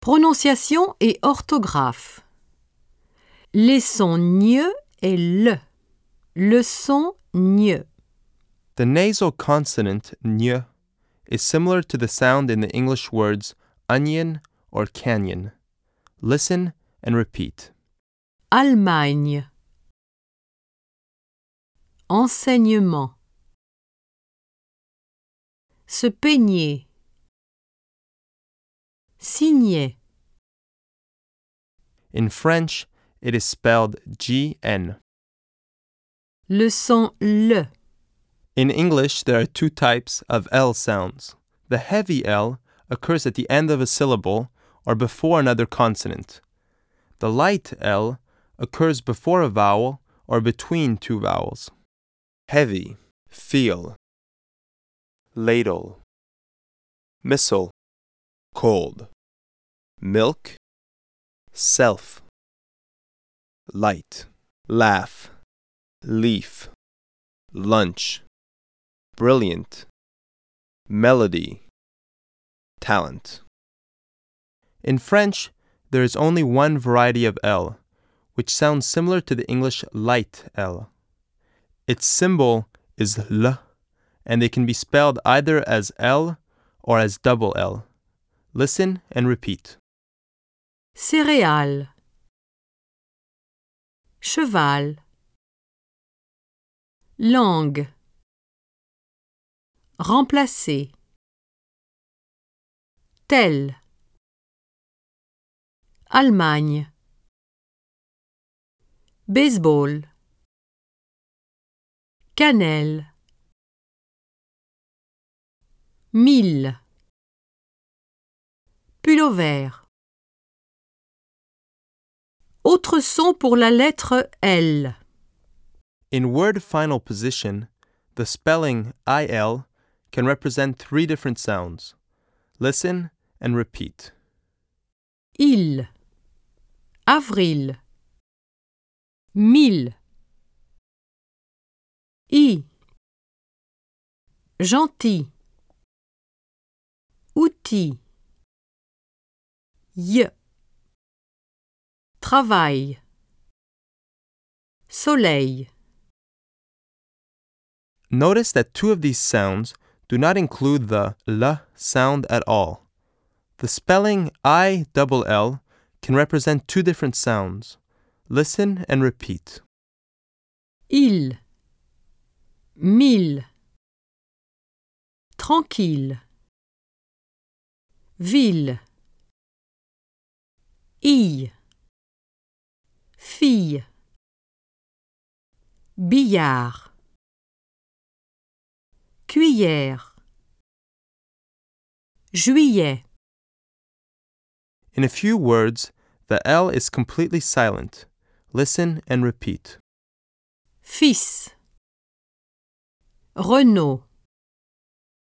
Prononciation et orthographe. Les sons gne et le. Le son gne. The nasal consonant ny is similar to the sound in the English words onion or canyon. Listen and repeat. Allemagne. Enseignement. Se peigner. Signer. In French, it is spelled GN. Le son le. In English, there are two types of L sounds. The heavy L occurs at the end of a syllable or before another consonant. The light L occurs before a vowel or between two vowels. Heavy, feel. Ladle. Missile, cold. Milk, self. Light, laugh. Leaf, lunch. Brilliant, melody, talent. In French, there is only one variety of L, which sounds similar to the English light L. Its symbol is L, and it can be spelled either as L or as double L. Listen and repeat. Céréales. Cheval. Langue. Remplacer. Tel. Allemagne. Baseball. Cannelle. Mille. Pullover. Autre son pour la lettre L. In word final position, the spelling IL can represent three different sounds. Listen and repeat. Il. Avril. Mille. I. Gentil. Outil. Y. Travail. Soleil. Notice that two of these sounds do not include the L sound at all. The spelling ILL can represent two different sounds. Listen and repeat. Il. Mille. Tranquille. Ville. Ille. Fille. Billard. Cuillère. Juillet. In a few words, the L is completely silent. Listen and repeat. Fils. Renault.